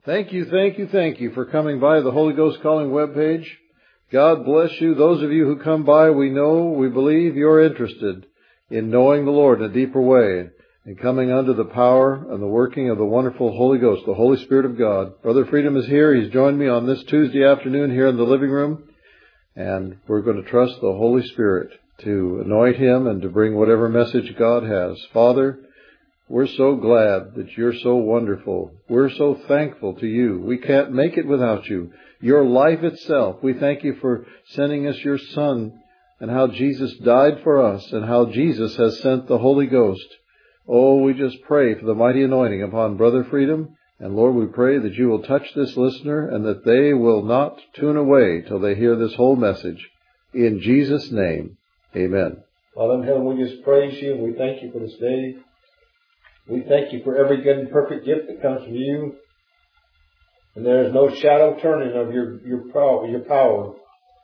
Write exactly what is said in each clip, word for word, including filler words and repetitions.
Thank you, thank you, thank you for coming by the Holy Ghost Calling webpage. God bless you. Those of you who come by, we know, we believe you're interested in knowing the Lord in a deeper way and coming under the power and the working of the wonderful Holy Ghost, the Holy Spirit of God. Brother Freedom is here. He's joined me on this Tuesday afternoon here in the living room, and we're going to trust the Holy Spirit to anoint him and to bring whatever message God has. Father, we're so glad that you're so wonderful. We're so thankful to you. We can't make it without you. Your life itself. We thank you for sending us your Son and how Jesus died for us and how Jesus has sent the Holy Ghost. Oh, we just pray for the mighty anointing upon Brother Freedom. And Lord, we pray that you will touch this listener and that they will not tune away till they hear this whole message. In Jesus' name, amen. Father in heaven, we just praise you and we thank you for this day. We thank you for every good and perfect gift that comes from you. And there is no shadow turning of your, your power, your power.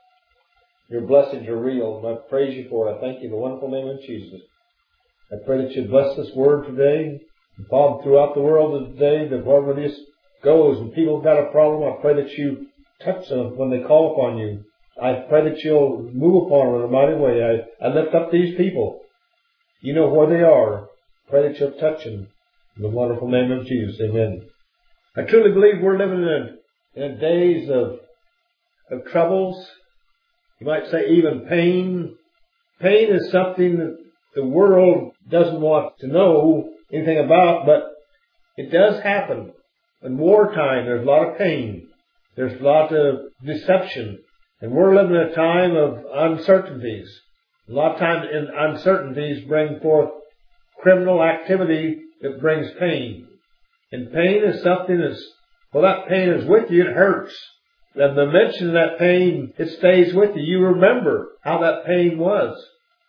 Your blessings are real. And I praise you for it. I thank you in the wonderful name of Jesus. I pray that you bless this word today. And Father, throughout the world today, that wherever this goes and people have got a problem, I pray that you touch them when they call upon you. I pray that you'll move upon them in a mighty way. I, I lift up these people. You know where they are. Pray that you'll touch them in the wonderful name of Jesus. Amen. I truly believe we're living in, in days of, of troubles. You might say even pain. Pain is something that the world doesn't want to know anything about, but it does happen. In wartime, there's a lot of pain. There's a lot of deception. And we're living in a time of uncertainties. A lot of times in uncertainties bring forth criminal activity that brings pain. And pain is something that's, well, that pain is with you, it hurts. And the mention of that pain, it stays with you. You remember how that pain was.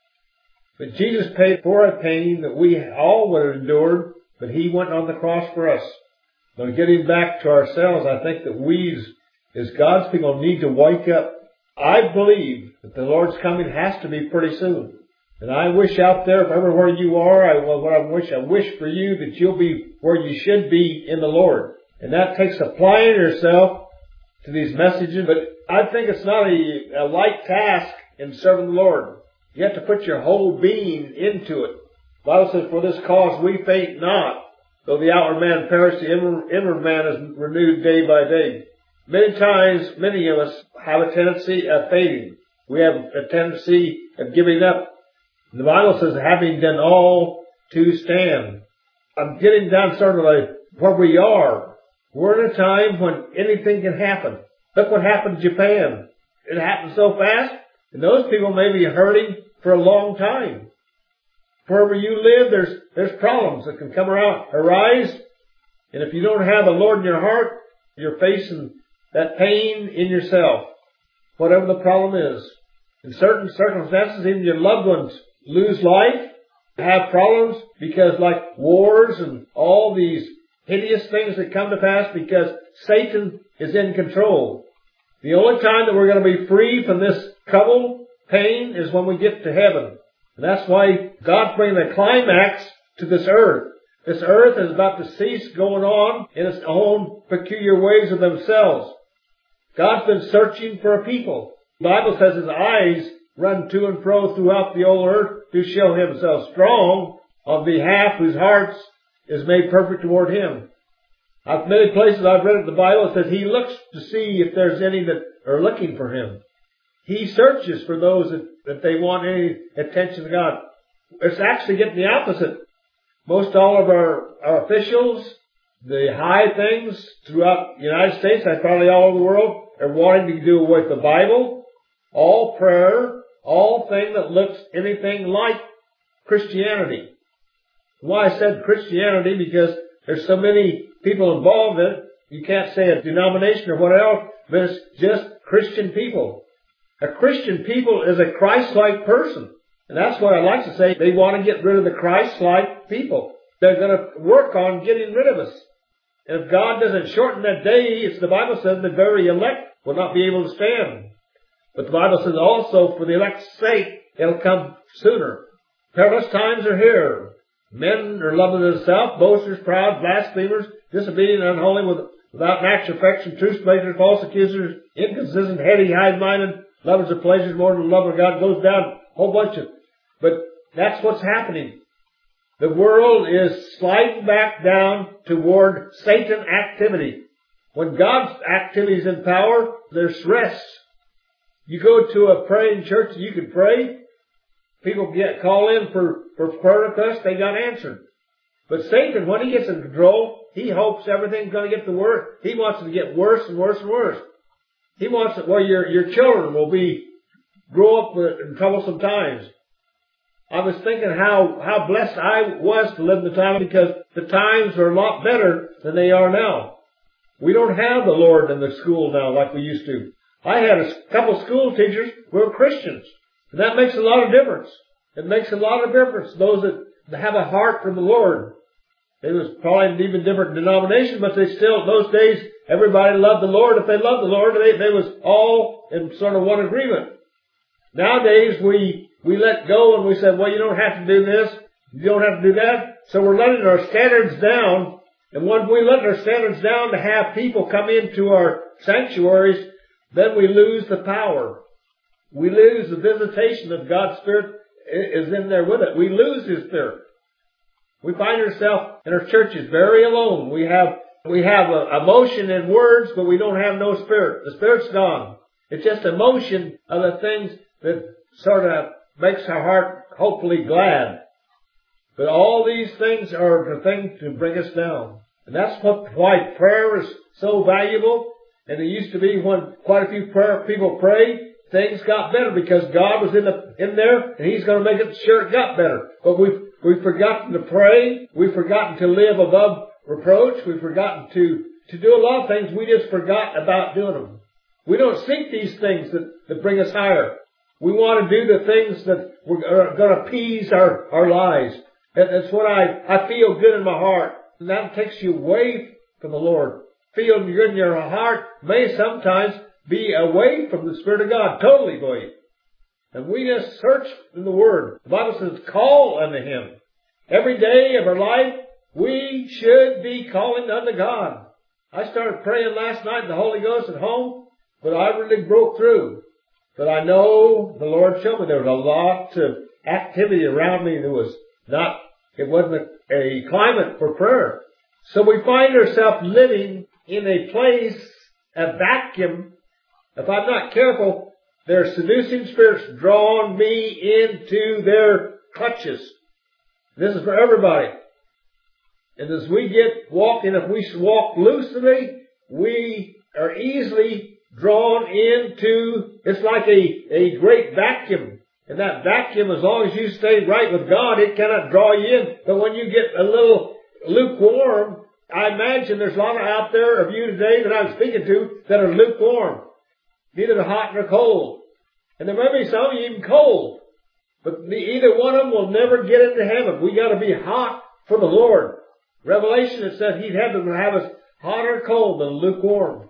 But Jesus paid for a pain that we all would have endured, but he went on the cross for us. Now, getting back to ourselves, I think that we, as God's people, need to wake up. I believe that the Lord's coming has to be pretty soon. And I wish out there, if everywhere you are, I, well, what I wish, I wish for you that you'll be where you should be in the Lord. And that takes applying yourself to these messages. But I think it's not a, a light task in serving the Lord. You have to put your whole being into it. The Bible says, for this cause we faint not, though the outward man perish, the inward, inward man is renewed day by day. Many times, many of us have a tendency of fainting. We have a tendency of giving up. The Bible says, having done all to stand. I'm getting down sort of like where we are. We're in a time when anything can happen. Look what happened in Japan. It happened so fast, and those people may be hurting for a long time. Wherever you live, there's there's problems that can come around, arise, and if you don't have the Lord in your heart, you're facing that pain in yourself, whatever the problem is. In certain circumstances, even your loved ones lose life, have problems because like wars and all these hideous things that come to pass because Satan is in control. The only time that we're going to be free from this trouble, pain, is when we get to heaven. And that's why God's bringing a climax to this earth. This earth is about to cease going on in its own peculiar ways of themselves. God's been searching for a people. The Bible says his eyes run to and fro throughout the whole earth to show himself strong on behalf whose hearts is made perfect toward him. At many places I've read in the Bible, it says he looks to see if there's any that are looking for him. He searches for those that, that they want any attention to God. It's actually getting the opposite. Most all of our, our officials, the high things throughout the United States, and probably all over the world, are wanting to do away with the Bible, all prayer, all thing that looks anything like Christianity. Why I said Christianity, because there's so many people involved in it. You can't say a denomination or what else, but it's just Christian people. A Christian people is a Christ-like person. And that's what I like to say. They want to get rid of the Christ-like people. They're going to work on getting rid of us. And if God doesn't shorten that day, it's the Bible says the very elect will not be able to stand. But the Bible says also for the elect's sake, it'll come sooner. Perilous times are here. Men are loving themselves, boasters, proud, blasphemers, disobedient, unholy, with without natural affection, truce breakers, false accusers, inconsistent, heady, high-minded, lovers of pleasures more than the love of God. Goes down a whole bunch of, but that's what's happening. The world is sliding back down toward Satan activity. When God's activity is in power, there's rest. You go to a praying church, you can pray. People get call in for, for prayer requests, they got answered. But Satan, when he gets in control, he hopes everything's going to get the worse. He wants it to get worse and worse and worse. He wants it where your, your children will be, grow up with, in troublesome times. I was thinking how, how blessed I was to live in the time, because the times are a lot better than they are now. We don't have the Lord in the school now like we used to. I had a couple school teachers who were Christians. And that makes a lot of difference. It makes a lot of difference. Those that have a heart for the Lord. It was probably an even different denomination, but they still, those days, everybody loved the Lord. If they loved the Lord, they, they was all in sort of one agreement. Nowadays, we, we let go and we said, well, you don't have to do this. You don't have to do that. So we're letting our standards down. And when we let our standards down to have people come into our sanctuaries, then we lose the power. We lose the visitation of God's Spirit is in there with it. We lose His Spirit. We find ourselves in our churches very alone. We have, we have a emotion and words, but we don't have no Spirit. The Spirit's gone. It's just emotion of the things that sort of makes our heart hopefully glad. But all these things are the things to bring us down. And that's what, why prayer is so valuable. And it used to be when quite a few prayer people prayed, things got better because God was in the, in there and He's going to make it sure it got better. But we've, we've forgotten to pray. We've forgotten to live above reproach. We've forgotten to, to do a lot of things. We just forgot about doing them. We don't seek these things that, that bring us higher. We want to do the things that are going to appease our, our lives. And that's what I, I feel good in my heart. And that takes you away from the Lord. Feeling good in your heart may sometimes be away from the Spirit of God, totally away. And we just search in the Word. The Bible says, call unto Him. Every day of our life, we should be calling unto God. I started praying last night in the Holy Ghost at home, but I really broke through. But I know the Lord showed me there was a lot of activity around me that was not, it wasn't a, a climate for prayer. So we find ourselves living in a place, a vacuum. If I'm not careful, their seducing spirits drawing me into their clutches. This is for everybody. And as we get walking, if we walk loosely, we are easily drawn into, it's like a, a great vacuum. And that vacuum, as long as you stay right with God, it cannot draw you in. But when you get a little lukewarm, I imagine there's a lot out there of you today that I'm speaking to that are lukewarm. Neither hot nor cold. And there may be some of you even cold. But the, either one of them will never get into heaven. We got to be hot for the Lord. Revelation, it said He'd have to have us hot or cold than lukewarm.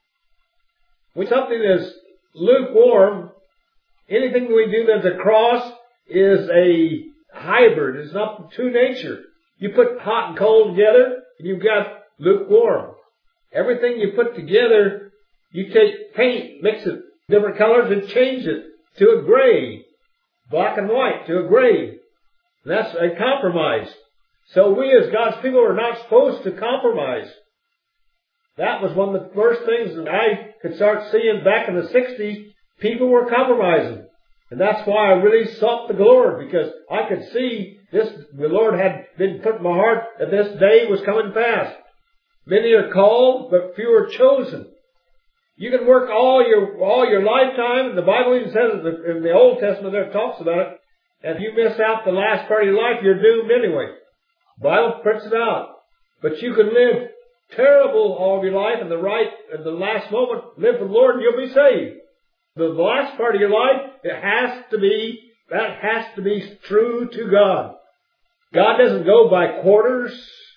When something is lukewarm, anything we do that's a cross is a hybrid. It's not true nature. You put hot and cold together, and you've got lukewarm. Everything you put together, you take paint, mix it different colors, and change it to a gray. Black and white to a gray. And that's a compromise. So we as God's people are not supposed to compromise. That was one of the first things that I could start seeing back in the sixties. People were compromising. And that's why I really sought the Lord, because I could see this, the Lord had been put in my heart that this day was coming fast. Many are called, but few are chosen. You can work all your, all your lifetime, and the Bible even says in the, in the Old Testament there talks about it, and if you miss out the last part of your life, you're doomed anyway. The Bible prints it out. But you can live terrible all of your life, and the right, at the last moment, live for the Lord and you'll be saved. The last part of your life, it has to be, that has to be true to God. God doesn't go by quarters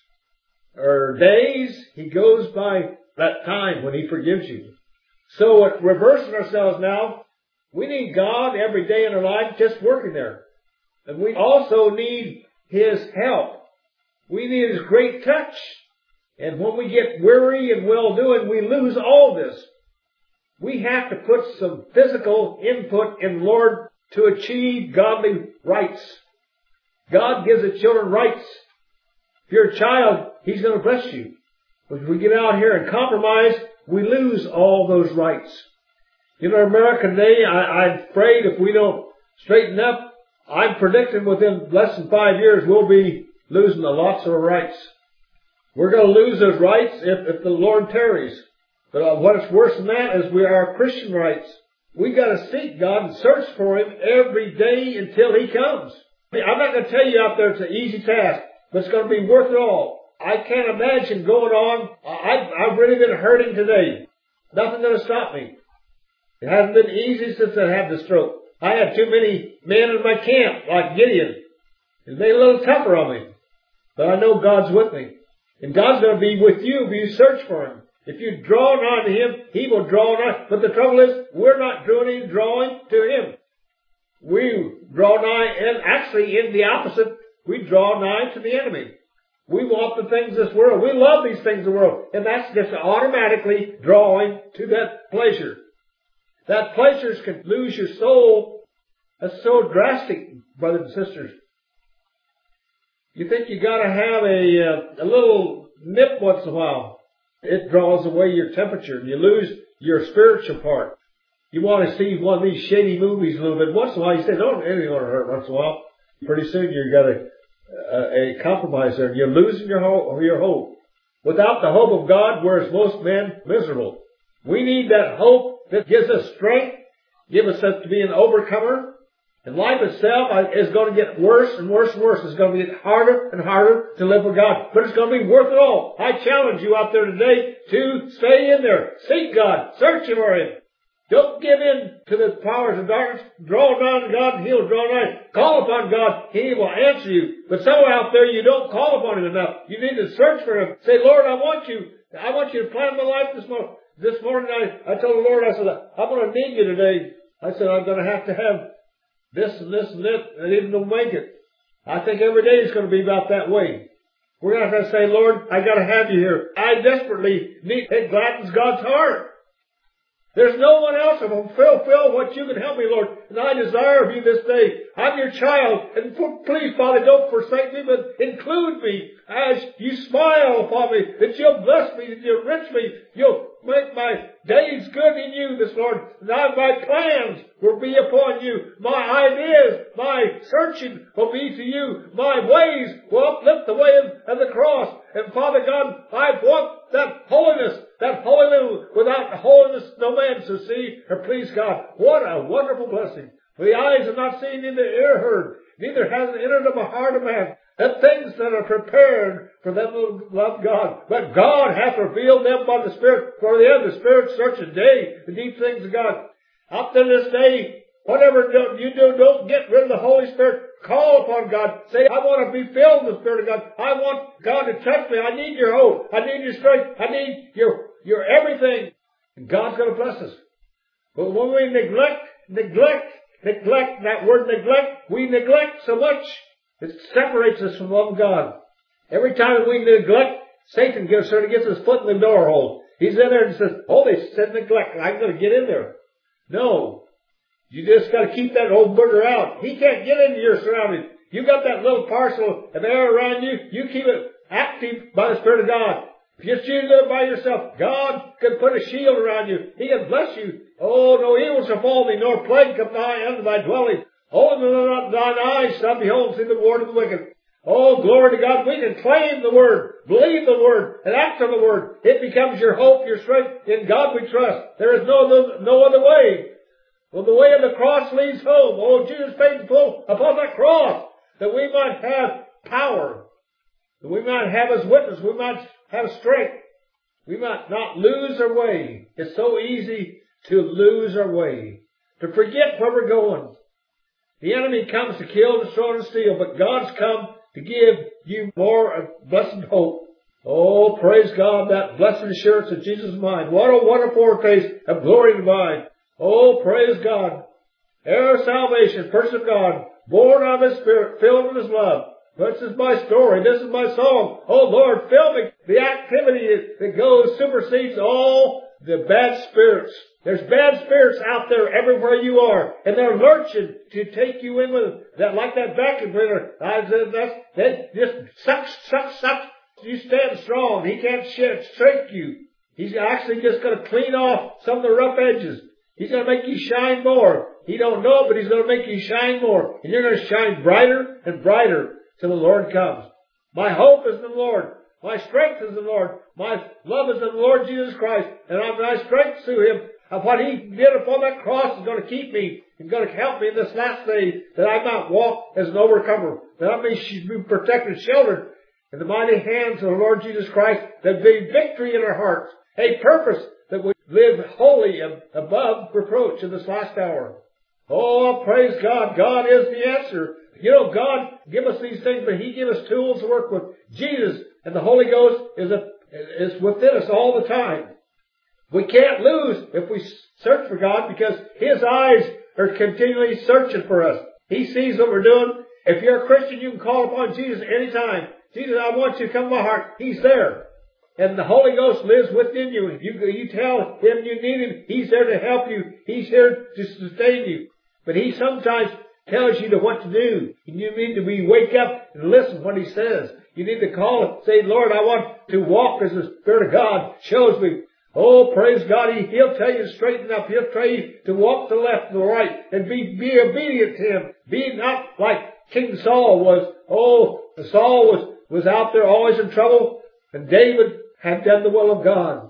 or days. He goes by that time when He forgives you. So at reversing ourselves now, we need God every day in our life just working there. And we also need His help. We need His great touch. And when we get weary and well-doing, we lose all this. We have to put some physical input in the Lord to achieve godly rights. God gives His children rights. If you're a child, He's going to bless you. But if we get out here and compromise, we lose all those rights. You know, America today, I, I'm afraid if we don't straighten up, I'm predicting within less than five years we'll be losing lots of our rights. We're going to lose those rights if, if the Lord tarries. But uh, what's worse than that is we are Christian rights. We've got to seek God and search for Him every day until He comes. I'm not going to tell you out there it's an easy task, but it's going to be worth it all. I can't imagine going on. I, I've really been hurting today. Nothing going to stop me. It hasn't been easy since I had the stroke. I had too many men in my camp, like Gideon. It made it a little tougher on me. But I know God's with me. And God's going to be with you if you search for Him. If you draw nigh to Him, He will draw nigh. But the trouble is, we're not doing any drawing to Him. We draw nigh, and actually in the opposite, we draw nigh to the enemy. We want the things of this world. We love these things of the world. And that's just automatically drawing to that pleasure. That pleasures can lose your soul. That's so drastic, brothers and sisters. You think you got to have a, uh, a little nip once in a while. It draws away your temperature. You lose your spiritual part. You want to see one of these shady movies a little bit. Once in a while, you say, don't, it ain't going to hurt once in a while. Pretty soon you've got a, a, a compromise there. You're losing your hope, your hope. Without the hope of God, whereas most men miserable. We need that hope that gives us strength, gives us to be an overcomer. And life itself is going to get worse and worse and worse. It's going to get harder and harder to live for God. But it's going to be worth it all. I challenge you out there today to stay in there. Seek God. Search Him for Him. Don't give in to the powers of darkness. Draw nigh to God and He'll draw nigh. Call upon God. He will answer you. But some out there, you don't call upon Him enough. You need to search for Him. Say, Lord, I want you. I want you to plan my life this morning. This morning I, I told the Lord, I said, I'm going to need you today. I said, I'm going to have to have this and this and this, and even don't make it. I think every day is going to be about that way. We're going to have to say, Lord, I got to have you here. I desperately need, it gladdens God's heart. There's no one else who will fulfill what you can help me, Lord. And I desire of you this day. I'm your child. And please, Father, don't forsake me, but include me as you smile upon me, that you'll bless me, that you'll enrich me. You'll make my days good in you this Lord. Now my plans will be upon you. My ideas, my searching will be to you. My ways will uplift the way of the cross. And Father God, I want that holiness, that holiness. Without holiness, no man shall see or please God. What a wonderful blessing. For the eyes have not seen, neither ear heard, neither has it entered of a heart of man. The things that are prepared for them who love God. But God hath revealed them by the Spirit. For the end, the Spirit searches day the deep things of God. Up to this day, whatever you do, don't get rid of the Holy Spirit. Call upon God. Say, I want to be filled with the Spirit of God. I want God to touch me. I need your hope. I need your strength. I need your, your everything. And God's going to bless us. But when we neglect, neglect, neglect, that word neglect, we neglect so much. It separates us from the love of God. Every time we neglect, Satan gets, sort of gets his foot in the door hole. He's in there and says, oh, they said neglect. I'm going to get in there. No. You just got to keep that old booger out. He can't get into your surroundings. You got that little parcel of air around you. You keep it active by the Spirit of God. If you choose to live by yourself, God can put a shield around you. He can bless you. Oh, no evil shall fall thee, nor plague come nigh unto thy dwelling. Oh, no, thine eyes shall behold, see the reward of the wicked. Oh, glory to God. We can claim the Word, believe the Word, and act on the Word. It becomes your hope, your strength. In God we trust. There is no, no, no other way. Well, the way of the cross leads home. Oh, Jesus paid the full upon that cross that we might have power, that we might have His witness, we might have strength, we might not lose our way. It's so easy to lose our way, to forget where we're going. The enemy comes to kill, destroy, and steal, but God's come to give you more of blessed hope. Oh, praise God, that blessed assurance of Jesus' mind. What a wonderful foretaste of glory divine. Oh, praise God. Heir of salvation, person of God, born of His Spirit, filled with His love. This is my story. This is my song. Oh, Lord, fill me. the activity that goes supersedes all the bad spirits. There's bad spirits out there everywhere you are, and they're lurching to take you in with that, like that vacuum cleaner. I said that's that just sucks, sucks, sucks. You stand strong. He can't shake you. He's actually just going to clean off some of the rough edges. He's going to make you shine more. He don't know, but He's going to make you shine more, and you're going to shine brighter and brighter till the Lord comes. My hope is in the Lord. My strength is in the Lord. My love is in the Lord Jesus Christ, and my strength through Him. Of what He did upon that cross is going to keep me and going to help me in this last day, that I might walk as an overcomer, that I may be protected, sheltered in the mighty hands of the Lord Jesus Christ, that be victory in our hearts, a purpose that we live holy and above reproach in this last hour. Oh, praise God. God is the answer. You know, God give us these things, but He give us tools to work with. Jesus and the Holy Ghost is, a, is within us all the time. We can't lose if we search for God, because His eyes are continually searching for us. He sees what we're doing. If you're a Christian, you can call upon Jesus anytime. Jesus, I want you to come to my heart. He's there. And the Holy Ghost lives within you. You, you tell Him you need Him. He's there to help you. He's here to sustain you. But He sometimes tells you to what to do. And you need to be wake up and listen to what He says. You need to call and say, Lord, I want to walk as the Spirit of God shows me. Oh, praise God. He, He'll tell you to straighten up. He'll tell you to walk to the left and the right and be, be obedient to Him. Be not like King Saul was. Oh, Saul was, was out there always in trouble, and David had done the will of God.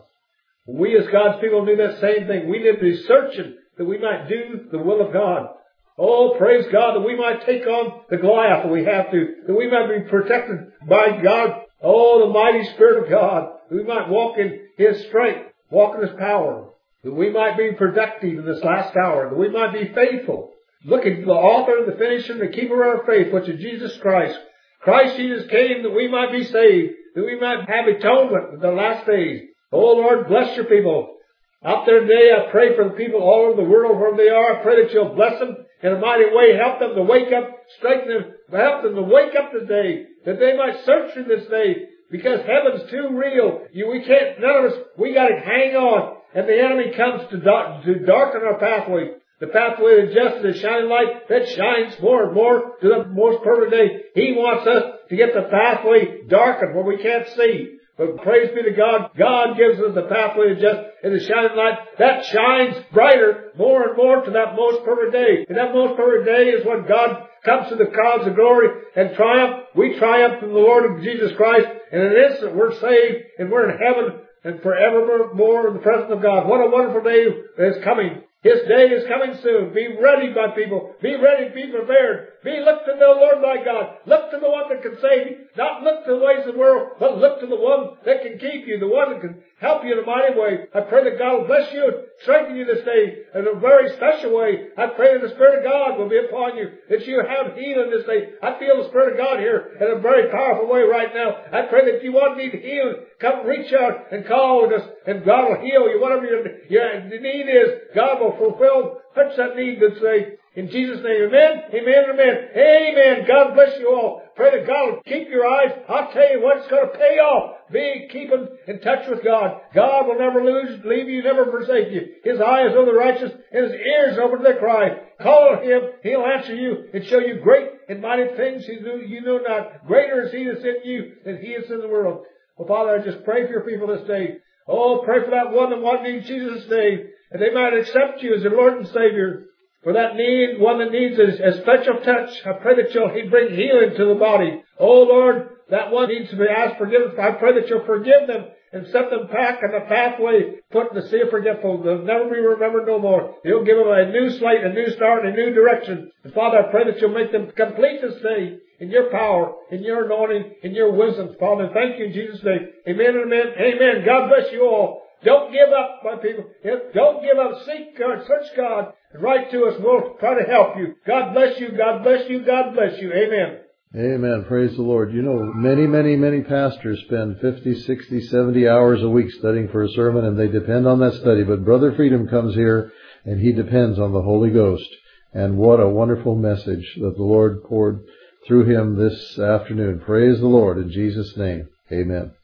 We as God's people do that same thing. We need to be searching that we might do the will of God. Oh, praise God, that we might take on the Goliath that we have to, that we might be protected by God. Oh, the mighty Spirit of God, that we might walk in His strength, walk in His power, that we might be productive in this last hour, that we might be faithful. Look at the author, the finisher, and the keeper of our faith, which is Jesus Christ. Christ Jesus came that we might be saved, that we might have atonement in the last days. Oh, Lord, bless your people. Out there today, I pray for the people all over the world where they are. I pray that You'll bless them in a mighty way. Help them to wake up, strengthen them, help them to wake up today, that they might search through this day, because heaven's too real. You, we can't, none of us, we got to hang on. And the enemy comes to, dark, to darken our pathway. The pathway of justice, the shining light that shines more and more to the most perfect day. He wants us to get the pathway darkened where we can't see. But praise be to God, God gives us the pathway of justice and the shining light that shines brighter more and more to that most perfect day. And that most perfect day is when God comes to the clouds of glory and triumph. We triumph in the Lord Jesus Christ, and in an instant we're saved and we're in heaven and forevermore in the presence of God. What a wonderful day is coming. His day is coming soon. Be ready, my people. Be ready, be prepared. Be look to the Lord thy God. Look to the one that can save you. Not look to the ways of the world, but look to the one that can keep you, the one that can help you in a mighty way. I pray that God will bless you and strengthen you this day in a very special way. I pray that the Spirit of God will be upon you, that you have healing this day. I feel the Spirit of God here in a very powerful way right now. I pray that if you want need healing, come reach out and call us, and God will heal you. Whatever your, your need is, God will fulfill, touch that need this day. In Jesus' name, amen, amen, amen, amen. God bless you all. Pray that God will keep your eyes. I'll tell you what, it's going to pay off. Be keeping in touch with God. God will never lose, leave you, never forsake you. His eye is over the righteous, and His ears over to their cry. Call on Him, He'll answer you and show you great and mighty things you know, you know not. Greater is He that's in you than he is in the world. Well, Father, I just pray for your people this day. Oh, pray for that one that wants in Jesus' name, and they might accept you as their Lord and Savior. For that need, one that needs a, a special touch, I pray that You'll bring healing to the body. Oh, Lord, that one needs to be asked forgiveness. I pray that You'll forgive them and set them back on the pathway, put in the sea of forgetful. They'll never be remembered no more. You'll give them a new slate, a new start, a new direction. And Father, I pray that You'll make them complete this day in Your power, in Your anointing, in Your wisdom. Father, thank You in Jesus' name. Amen and amen. Amen. God bless you all. Don't give up, my people. Don't give up. Seek God, search God, and write to us. We'll try to help you. God bless you. God bless you. God bless you. Amen. Amen. Praise the Lord. You know, many, many, many pastors spend fifty, sixty, seventy hours a week studying for a sermon, and they depend on that study. But Brother Freedom comes here, and he depends on the Holy Ghost. And what a wonderful message that the Lord poured through him this afternoon. Praise the Lord in Jesus' name. Amen.